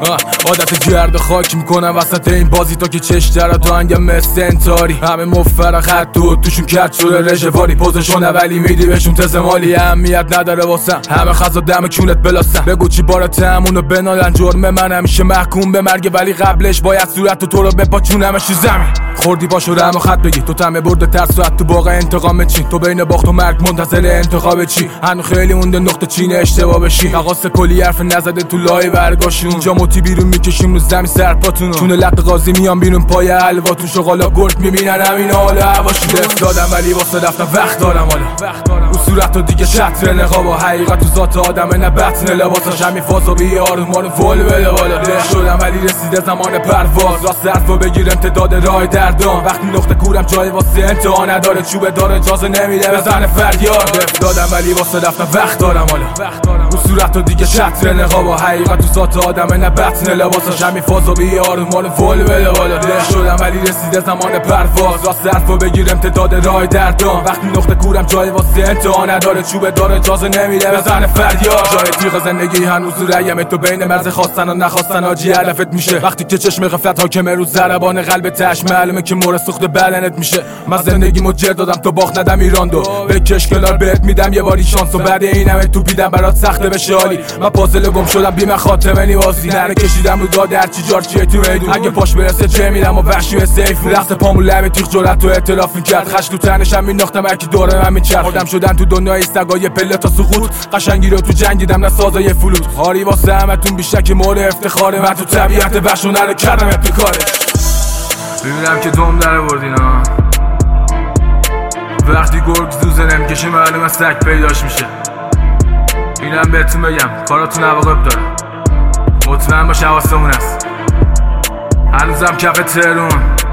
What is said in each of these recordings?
عادت گرد خاک میکنم وسط این بازی تا که چش در تو انگم مثل انتاری همه مفرق خط توشون کت شده رژواری پوزشون ولی میدی بهشون تزمالی اهمیت نداره واسم همه خزا دم کونت بلاسم بگو چی بارت همونو بنالن جرم من همیشه محکوم به مرگ ولی قبلش باید صورت تو رو بپاچونمش تو زمین خوردی پاشو رم و خط بگی تو تمه برد ترس و تو باقا انتقام چی تو بین باخت و مرگ منتظر انتخاب چی هنو خیلی مونده نقطه چین اشتباه بشی تقاس کلی حرف نزده تو لای برگاشون اینجا موتی بیرون میکشیم رو زمین سرپاتونو چون لق قاضی میان بیرون پای حلواتون شغالا گرد میبینن همین حالا هواشون دست دادم ولی واسه رفتم وقت دارم حالا رو صورت و دیگه شطر نقاب و حقیقت تو ذات آدمه نه بطن لباساش همین فاز و بی آرومان ول بده بالا ده شدم ولی رسیده زمان پرواز راست حرفو بگیر امتداد راه دردان وقتی نقطه کورم جای واسه انتها نداره چوبه داره اجازه نمیده بزنه فریاد دست دادم ولی واسه رفتم وقت دارم حالا رو صورت و دیگه شطر نقاب و حقیقت تو ذات آدمه نه بطن لباساش همین فاز و بی آرومان ول بده بالا ده شدم ولی رسیده زمان پرواز راست حرفو بگیر امتداد راه دردان وقتی نقطه کورم جای واسه انتها نداره چوبه داره اجازه نمیده بزنه فریاد جای تیغ زندگی هنوز ریم تو بین مرز خواستن و نخواستن آجی علفت میشه وقتی که چشم غفلت حاکمه رو ضربان قلب تش معلومه که مور سوخت بدنت میشه من زندگیمو جر دادم تو باخت ندم ایران دو بکش کنار بهت میدم یه باری شانس و بعد این همه توپیدم برات سخته بشه حالی من پازل گم شدم بی خاتمه نیازی نره کشیدم رو داد هرچی جارچیه تو میدون اگه پاش برسه چه میدم و وحشی و سیف رقص پامو لب تیغ جرأت تو اعتراف میکرد خش تو تنشم مینداختم هرکی دوره من میچرخ آدم شدن تو دنیای سگای پله تا سقوط قشنگی رو تو جنگیدم نه سازای فلوت هاری واسه همتون بیشک مورد افتخاره من تو طبیعت بخش و نره کردم ابتکارش ببینم که دم در بردینا وقتی گرگ زوزه نمیکشه معلومه سگ پیداش میشه اینم بهتون بگم کاراتون عواقب داره مطمئن باش حواسمون هست هنوزم کف تهرون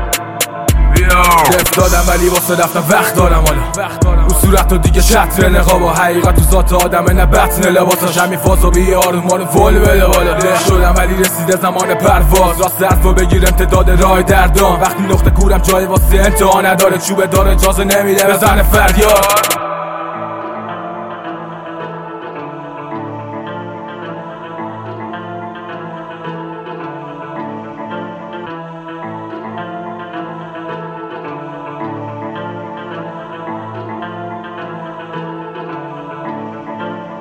دست دادم ولی واسه رفتم وقت دارم حالا رو صورت و دیگه شطر نقاب و حقیقت تو ذات آدمه نه بطن لباساش همین فاز و بی آرومان ول بده بالا ده شدم ولی رسیده زمان پرواز راست حرفو بگیر امتداد راه دردان وقتی نقطه کورم جای واسه انتها نداره چوبه داره اجازه نمیده بزنه فریاد